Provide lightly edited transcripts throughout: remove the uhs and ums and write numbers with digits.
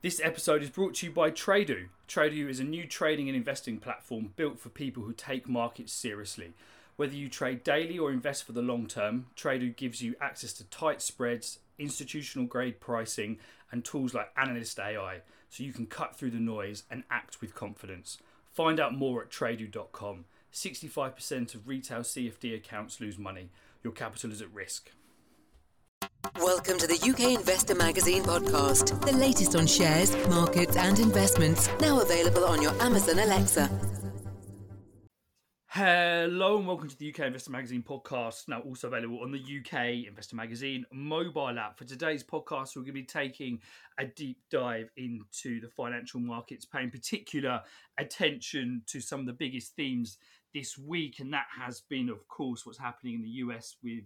This episode is brought to you by Tradu. Tradu is a new trading and investing platform built for people who take markets seriously. Whether you trade daily or invest for the long term, Tradu gives you access to tight spreads, institutional grade pricing, and tools like Analyst AI, so you can cut through the noise and act with confidence. Find out more at tradu.com. 65% of retail CFD accounts lose money. Your capital is at risk. Welcome to the UK Investor Magazine podcast, the latest on shares, markets and investments, now available on your Amazon Alexa. Hello and welcome to the UK Investor Magazine podcast, now also available on the UK Investor Magazine mobile app. For today's podcast, we're going to be taking a deep dive into the financial markets, paying particular attention to some of the biggest themes this week, and that has been, of course, what's happening in the US with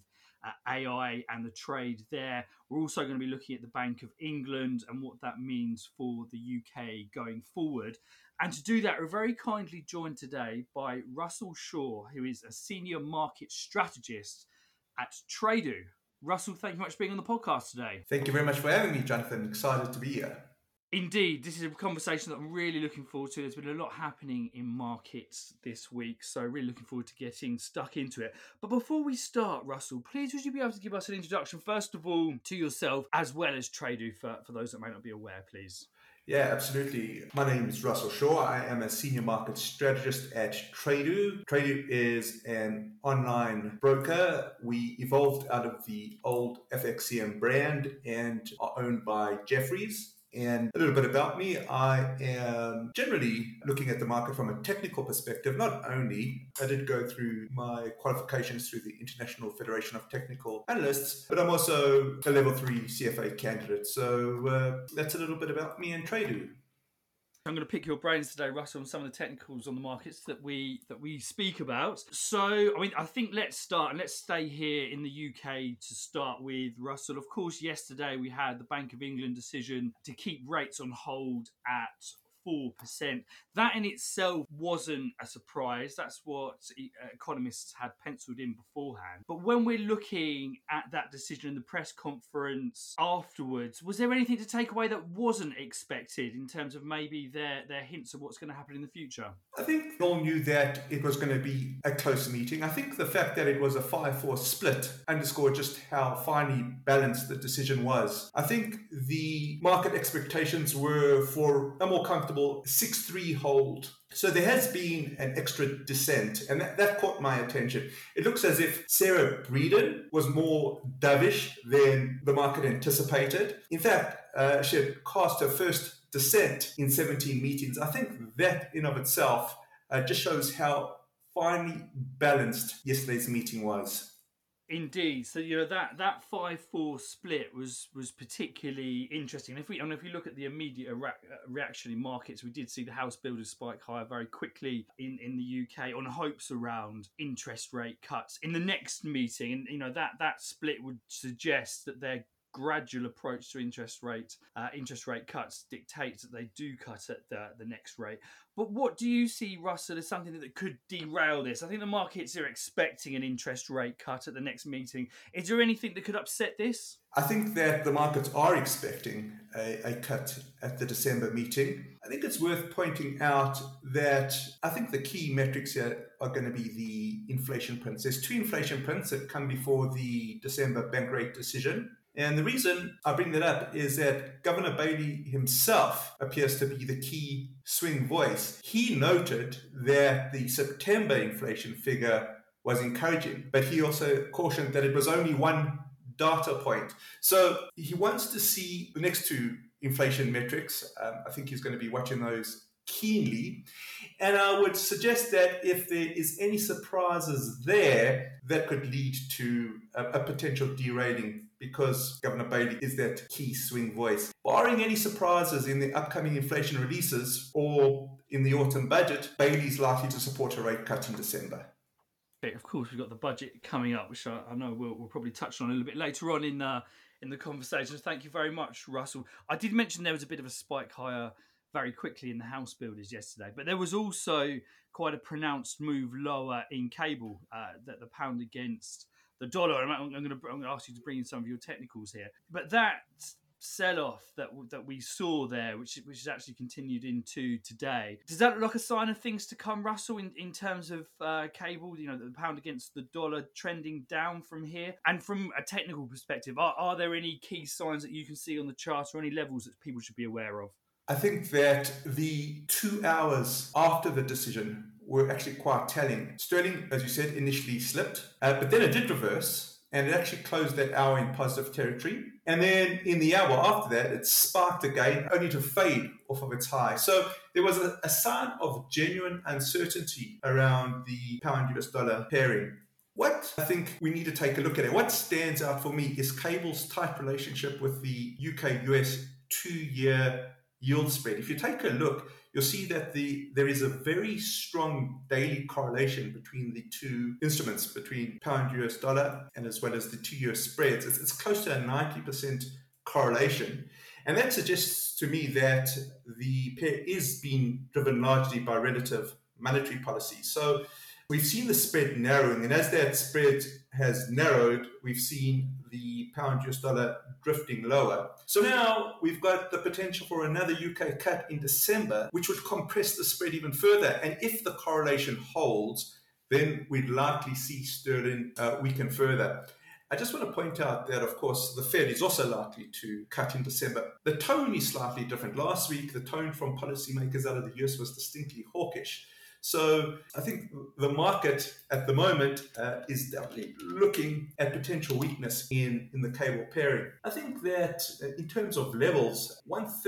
AI and the trade there. We're also going to be looking at the Bank of England and what that means for the UK going forward. And to do that, we're very kindly joined today by Russell Shaw, who is a senior market strategist at Tradu. Russell, thank you very much for being on the podcast today. Thank you very much for having me, Jonathan. Excited to be here. Indeed, this is a conversation that I'm really looking forward to. There's been a lot happening in markets this week, so really looking forward to getting stuck into it. But before we start, Russell, please would you be able to give us an introduction, first of all, to yourself, as well as Tradu, for those that may not be aware, please? Yeah, absolutely. My name is Russell Shaw. I am a senior market strategist at Tradu. Tradu is an online broker. We evolved out of the old FXCM brand and are owned by Jefferies. And a little bit about me, I am generally looking at the market from a technical perspective. Not only I did go through my qualifications through the International Federation of Technical Analysts, but I'm also a level 3 CFA candidate. So that's a little bit about me and Tradu. I'm going to pick your brains today, Russell, on some of the technicals on the markets that we speak about. So, I think let's start and let's stay here in the UK to start with, Russell. Of course, yesterday we had the Bank of England decision to keep rates on hold at 4%. That in itself wasn't a surprise. That's what economists had penciled in beforehand. But when we're looking at that decision in the press conference afterwards, was there anything to take away that wasn't expected in terms of maybe their hints of what's going to happen in the future? I think we all knew that it was going to be a close meeting. I think the fact that it was a 5-4 split underscored just how finely balanced the decision was. I think the market expectations were for a more comfortable 6-3 hold. So there has been an extra dissent, and that caught my attention. It looks as if Sarah Breeden was more dovish than the market anticipated. In fact, she had cast her first dissent in 17 meetings. I think that in of itself just shows how finely balanced yesterday's meeting was. Indeed. So, that 5-4 split was particularly interesting. If we look at the immediate reaction in markets, we did see the house builders spike higher very quickly in the UK on hopes around interest rate cuts in the next meeting. And, that split would suggest that their gradual approach to interest rate cuts dictates that they do cut at the next rate. But what do you see, Russell, as something that could derail this? I think the markets are expecting an interest rate cut at the next meeting. Is there anything that could upset this? I think that the markets are expecting a cut at the December meeting. I think it's worth pointing out that I think the key metrics here are going to be the inflation prints. There's 2 inflation prints that come before the December bank rate decision. And the reason I bring that up is that Governor Bailey himself appears to be the key swing voice. He noted that the September inflation figure was encouraging, but he also cautioned that it was only one data point. So he wants to see the next 2 inflation metrics. I think he's going to be watching those keenly. And I would suggest that if there is any surprises there, that could lead to a potential derailing, because Governor Bailey is that key swing voice. Barring any surprises in the upcoming inflation releases or in the autumn budget, Bailey's likely to support a rate cut in December. Okay, of course, we've got the budget coming up, which I know we'll probably touch on a little bit later on in the conversation. Thank you very much, Russell. I did mention there was a bit of a spike higher very quickly in the house builders yesterday, but there was also quite a pronounced move lower in cable, that the pound against the dollar. I'm going to ask you to bring in some of your technicals here, but that sell-off that we saw there, which has actually continued into today. Does that look like a sign of things to come, Russell, in terms of cable? The pound against the dollar trending down from here, and from a technical perspective, are there any key signs that you can see on the chart or any levels that people should be aware of? I think that the 2 hours after the decision were actually quite telling. Sterling, as you said, initially slipped, but then it did reverse. And it actually closed that hour in positive territory. And then in the hour after that, it sparked again, only to fade off of its high. So there was a sign of genuine uncertainty around the pound US dollar pairing. What I think we need to take a look at, and what stands out for me, is cable's tight relationship with the UK-US 2-year yield spread. If you take a look, you'll see that there is a very strong daily correlation between the two instruments, between pound US dollar and as well as the 2-year spreads. It's close to a 90% correlation. And that suggests to me that the pair is being driven largely by relative monetary policy. So we've seen the spread narrowing, and as that spread has narrowed, we've seen the pound US dollar drifting lower. So now we've got the potential for another UK cut in December, which would compress the spread even further. And if the correlation holds, then we'd likely see sterling weaken further. I just want to point out that, of course, the Fed is also likely to cut in December. The tone is slightly different. Last week, the tone from policymakers out of the US was distinctly hawkish. So I think the market at the moment is definitely looking at potential weakness in the cable pairing. I think that in terms of levels,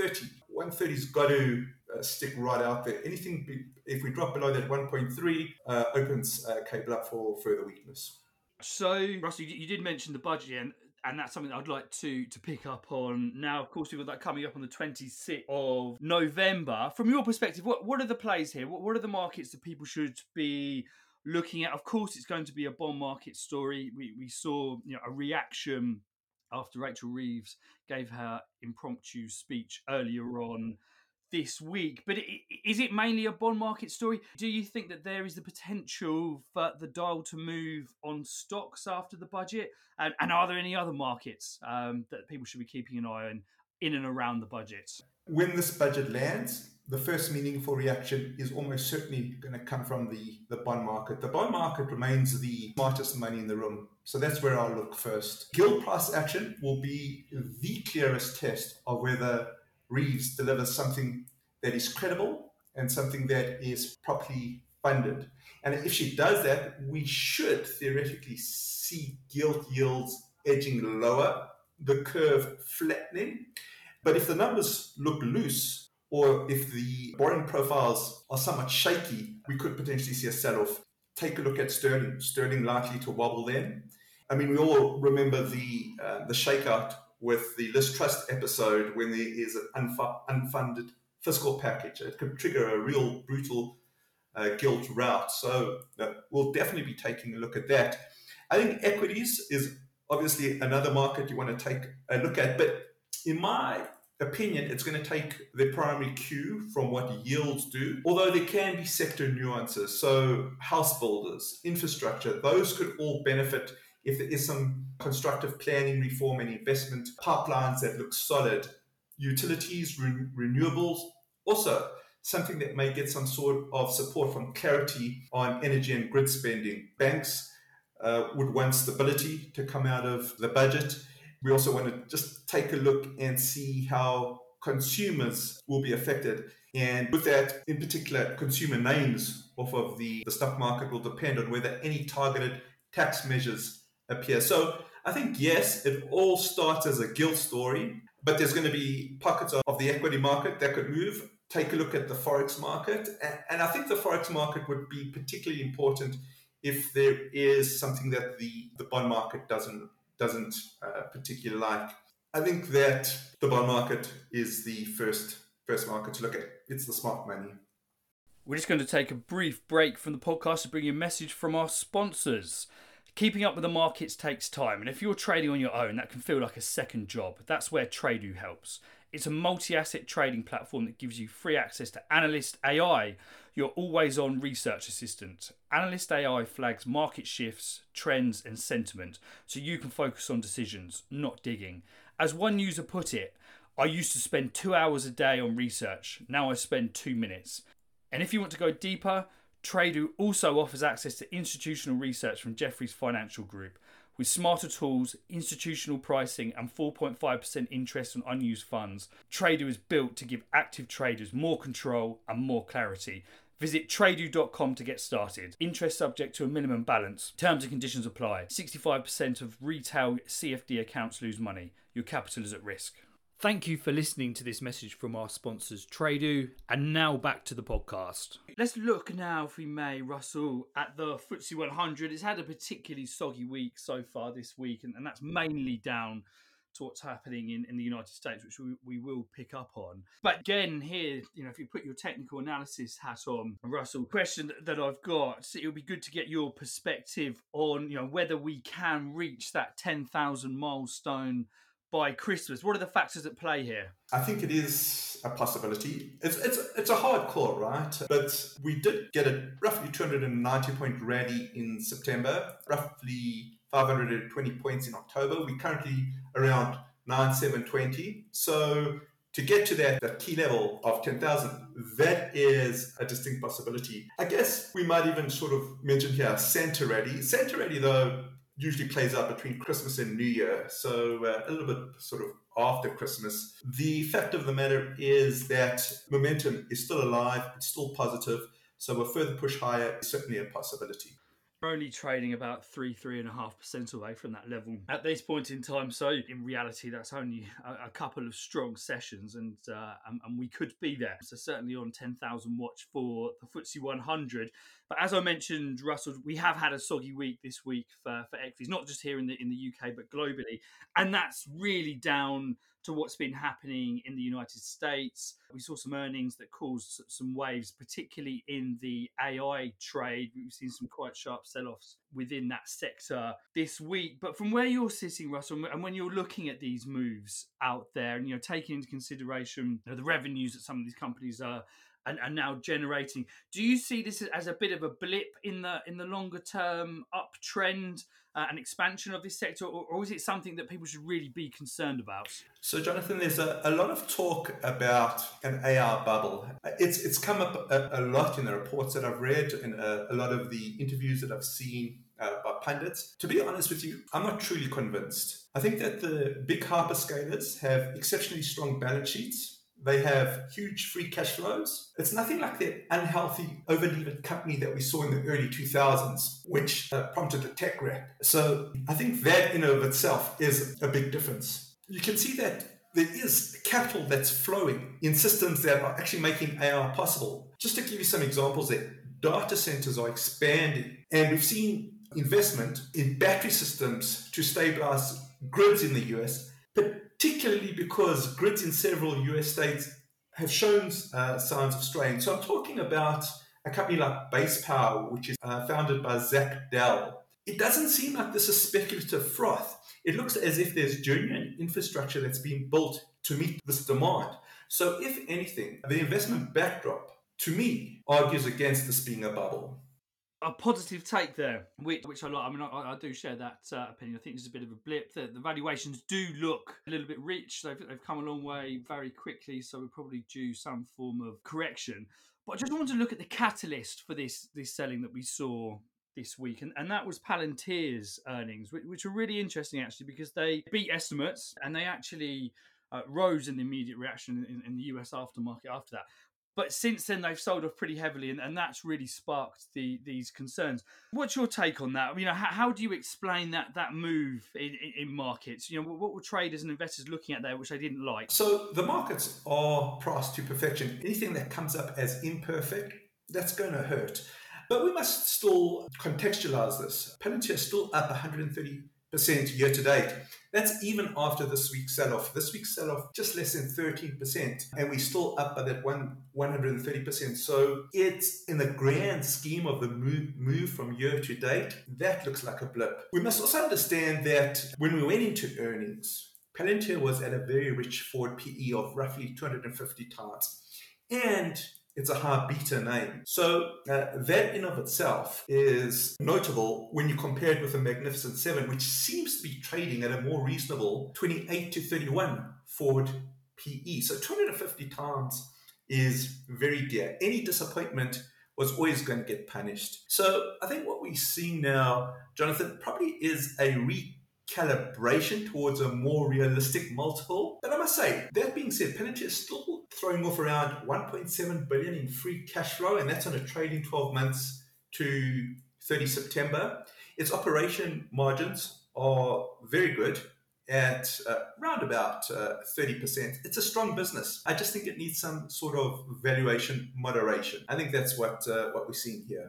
130's got to stick right out there. Anything, if we drop below that 1.3, opens cable up for further weakness. So, Russell, you did mention the budget, and that's something that I'd like to pick up on now. Of course, we've got that coming up on the 26th of November. From your perspective, what are the plays here? What are the markets that people should be looking at? Of course, it's going to be a bond market story. We saw a reaction after Rachel Reeves gave her impromptu speech earlier on this week. But is it mainly a bond market story? Do you think that there is the potential for the dial to move on stocks after the budget? And are there any other markets that people should be keeping an eye on in and around the budget? When this budget lands, the first meaningful reaction is almost certainly going to come from the bond market. The bond market remains the smartest money in the room. So that's where I'll look first. Gilt price action will be the clearest test of whether Reeves delivers something that is credible and something that is properly funded. And if she does that, we should theoretically see gilt yields edging lower, the curve flattening. But if the numbers look loose, or if the borrowing profiles are somewhat shaky, we could potentially see a sell-off. Take a look at sterling. Sterling likely to wobble then. I mean, we all remember the shakeout with the Liz Truss episode when there is an unfunded fiscal package. It could trigger a real brutal gilt rout. So we'll definitely be taking a look at that. I think equities is obviously another market you want to take a look at. But in my opinion, it's going to take the primary cue from what yields do, although there can be sector nuances. So house builders, infrastructure, those could all benefit if there is some constructive planning reform and investment pipelines that look solid. Utilities, renewables, also something that may get some sort of support from clarity on energy and grid spending. Banks would want stability to come out of the budget. We also want to just take a look and see how consumers will be affected. And with that, in particular, consumer names off of the stock market will depend on whether any targeted tax measures appear. So I think, yes, it all starts as a gilt story, but there's going to be pockets of the equity market that could move. Take a look at the Forex market. And I think the Forex market would be particularly important if there is something that the bond market doesn't particularly like. I think that the bond market is the first market to look at. It's the smart money. We're just going to take a brief break from the podcast to bring you a message from our sponsors. Keeping up with the markets takes time, and if you're trading on your own, that can feel like a second job. That's where Tradu helps. It's a multi-asset trading platform that gives you free access to Analyst AI, your always-on research assistant. Analyst AI flags market shifts, trends, and sentiment, so you can focus on decisions, not digging. As one user put it, I used to spend 2 hours a day on research. Now I spend 2 minutes. And if you want to go deeper, Trado also offers access to institutional research from Jefferies Financial Group. With smarter tools, institutional pricing and 4.5% interest on unused funds, Trado is built to give active traders more control and more clarity. Visit trado.com to get started. Interest subject to a minimum balance. Terms and conditions apply. 65% of retail CFD accounts lose money. Your capital is at risk. Thank you for listening to this message from our sponsors, Trado. And now back to the podcast. Let's look now, if we may, Russell, at the FTSE 100. It's had a particularly soggy week so far this week, and that's mainly down to what's happening in the United States, which we will pick up on. But again, here, if you put your technical analysis hat on, Russell, question that I've got, it would be good to get your perspective on, whether we can reach that 10,000 milestone by Christmas. What are the factors at play here? I think it is a possibility. It's a hard call, right? But we did get a roughly 290-point rally in September, roughly 520 points in October. We're currently around 9,720. So to get to that key level of 10,000, that is a distinct possibility. I guess we might even sort of mention here Santa Rally. Santa Rally, though, usually plays out between Christmas and New Year, so a little bit sort of after Christmas. The fact of the matter is that momentum is still alive, it's still positive, so a further push higher is certainly a possibility. We're only trading about 3.5% away from that level at this point in time. So in reality, that's only a couple of strong sessions, and we could be there. So certainly on 10,000 watch for the FTSE 100. But as I mentioned, Russell, we have had a soggy week this week for equities, not just here in the UK, but globally. And that's really down to what's been happening in the United States. We saw some earnings that caused some waves, particularly in the AI trade. We've seen some quite sharp sell-offs within that sector this week. But from where you're sitting, Russell, and when you're looking at these moves out there and taking into consideration the revenues that some of these companies are now generating, do you see this as a bit of a blip in the longer term uptrend and expansion of this sector, or is it something that people should really be concerned about? So, Jonathan, there's a lot of talk about an AI bubble. It's come up a lot in the reports that I've read and a lot of the interviews that I've seen by pundits. To be honest with you, I'm not truly convinced. I think that the big hyperscalers have exceptionally strong balance sheets. They have huge free cash flows. It's nothing like the unhealthy, over-levered company that we saw in the early 2000s, which prompted the tech wreck. So I think that in and of itself is a big difference. You can see that there is capital that's flowing in systems that are actually making AI possible. Just to give you some examples there, data centers are expanding, and we've seen investment in battery systems to stabilize grids in the US, particularly because grids in several US states have shown signs of strain. So I'm talking about a company like Base Power, which is founded by Zach Dell. It doesn't seem like this is speculative froth. It looks as if there's genuine infrastructure that's being built to meet this demand. So if anything, the investment backdrop, to me, argues against this being a bubble. A positive take there, which I like. I mean, I do share that opinion. I think it's a bit of a blip. The valuations do look a little bit rich. They've come a long way very quickly, so we're probably due some form of correction. But I just want to look at the catalyst for this selling that we saw this week, and that was Palantir's earnings, which are really interesting actually, because they beat estimates and they actually rose in the immediate reaction in the US aftermarket after that. But since then, they've sold off pretty heavily, and that's really sparked these concerns. What's your take on that? How do you explain that move in markets? What were traders and investors looking at there, which they didn't like? So the markets are priced to perfection. Anything that comes up as imperfect, that's going to hurt. But we must still contextualize this. Palantir is still up 130% year to date. That's even after this week's sell-off. This week's sell-off just less than 13%, and we're still up by that 130%. So it's, in the grand scheme of the move from year to date, that looks like a blip. We must also understand that when we went into earnings, Palantir was at a very rich forward PE of roughly 250 times. And it's a high beta name. So that in of itself is notable when you compare it with the Magnificent Seven, which seems to be trading at a more reasonable 28 to 31 forward PE. So 250 times is very dear. Any disappointment was always going to get punished. So I think what we're seeing now, Jonathan, probably is a recalibration towards a more realistic multiple. But I must say, that being said, Palantir is still throwing off around 1.7 billion in free cash flow, and that's on a trailing 12 months to 30 September. Its operation margins are very good at around about 30%. It's a strong business. I just think it needs some sort of valuation moderation. I think that's what we're seeing here.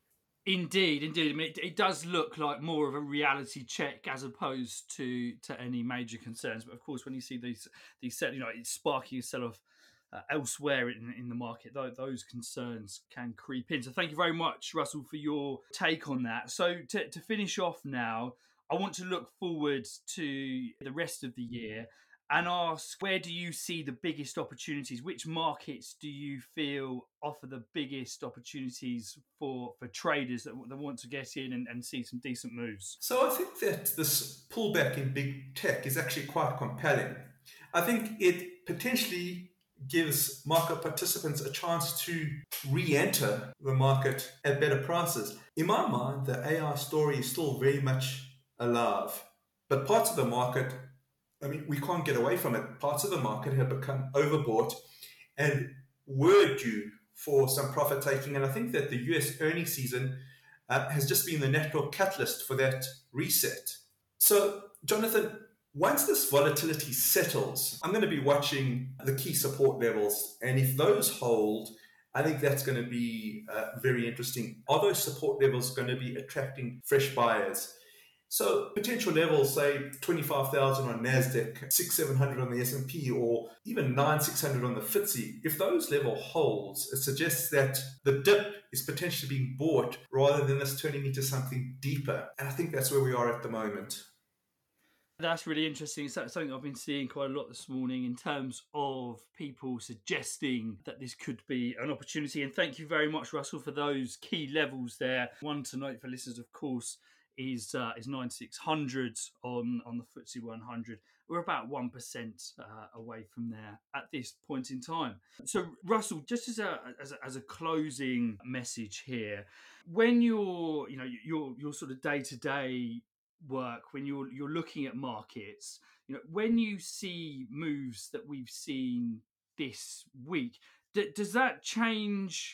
Indeed. I mean, it does look like more of a reality check as opposed to any major concerns. But of course, when you see these it's sparking a sell-off elsewhere in the market, those concerns can creep in. So thank you very much, Russell, for your take on that. So to finish off now, I want to look forward to the rest of the year and ask, where do you see the biggest opportunities? Which markets do you feel offer the biggest opportunities for traders that want to get in and see some decent moves? So I think that this pullback in big tech is actually quite compelling. I think it potentially gives market participants a chance to re-enter the market at better prices. In my mind, the AI story is still very much alive, but parts of the market, I mean, we can't get away from it. Parts of the market have become overbought and were due for some profit taking. And I think that the US earnings season has just been the natural catalyst for that reset. So, Jonathan, once this volatility settles, I'm going to be watching the key support levels. And if those hold, I think that's going to be very interesting. Are those support levels going to be attracting fresh buyers? So potential levels, say 25,000 on NASDAQ, 6,700 on the S&P, or even 9,600 on the FTSE. If those level holds, it suggests that the dip is potentially being bought rather than this turning into something deeper. And I think that's where we are at the moment. That's really interesting. It's something I've been seeing quite a lot this morning in terms of people suggesting that this could be an opportunity. And thank you very much, Russell, for those key levels there. One to note for listeners, of course, is 9,600 on the FTSE 100. We're about 1% away from there at this point in time. So, Russell, just as a closing message here, when your sort of day-to-day work, when you're looking at markets, when you see moves that we've seen this week, does that change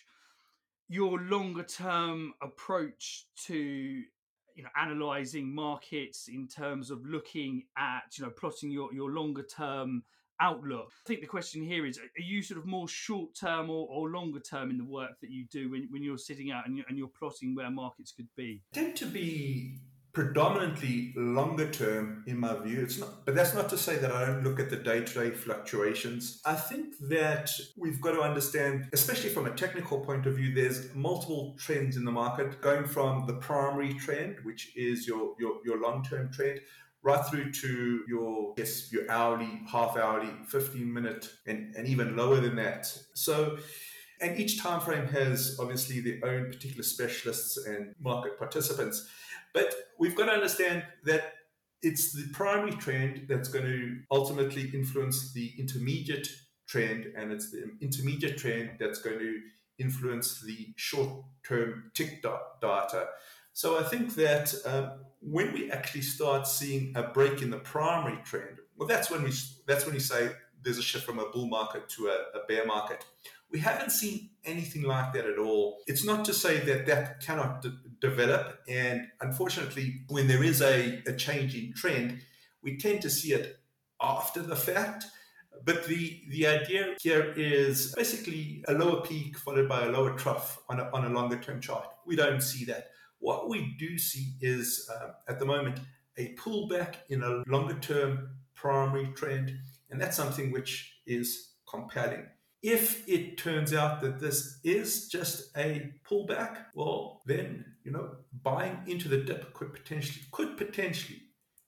your longer term approach to analyzing markets in terms of looking at plotting your longer term outlook? I think the question here is, are you sort of more short term or longer term in the work that you do when you're sitting out and you're plotting where markets could be? I tend to be predominantly longer term in my view. It's not, but that's not to say that I don't look at the day-to-day fluctuations. I think that we've got to understand, especially from a technical point of view, there's multiple trends in the market, going from the primary trend, which is your long-term trend, right through to your hourly, half-hourly, 15-minute, and even lower than that. So, and each time frame has obviously their own particular specialists and market participants. But we've got to understand that it's the primary trend that's going to ultimately influence the intermediate trend, and it's the intermediate trend that's going to influence the short-term tick data. So I think that when we actually start seeing a break in the primary trend, well, that's when you say there's a shift from a bull market to a bear market. We haven't seen anything like that at all. It's not to say that cannot develop. And unfortunately, when there is a change in trend, we tend to see it after the fact. But the idea here is basically a lower peak followed by a lower trough on a longer term chart. We don't see that. What we do see is, at the moment, a pullback in a longer term primary trend. And that's something which is compelling. If it turns out that this is just a pullback, well, then, buying into the dip could potentially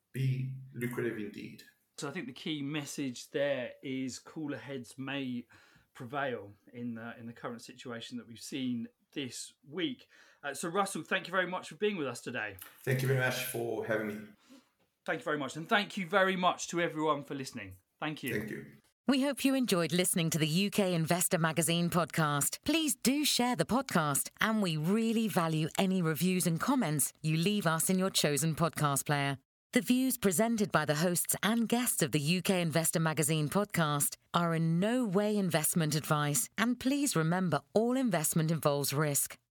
be lucrative indeed. So I think the key message there is cooler heads may prevail in the current situation that we've seen this week. So Russell, thank you very much for being with us today. Thank you very much for having me. Thank you very much. And thank you very much to everyone for listening. Thank you. Thank you. We hope you enjoyed listening to the UK Investor Magazine podcast. Please do share the podcast, and we really value any reviews and comments you leave us in your chosen podcast player. The views presented by the hosts and guests of the UK Investor Magazine podcast are in no way investment advice, and please remember all investment involves risk.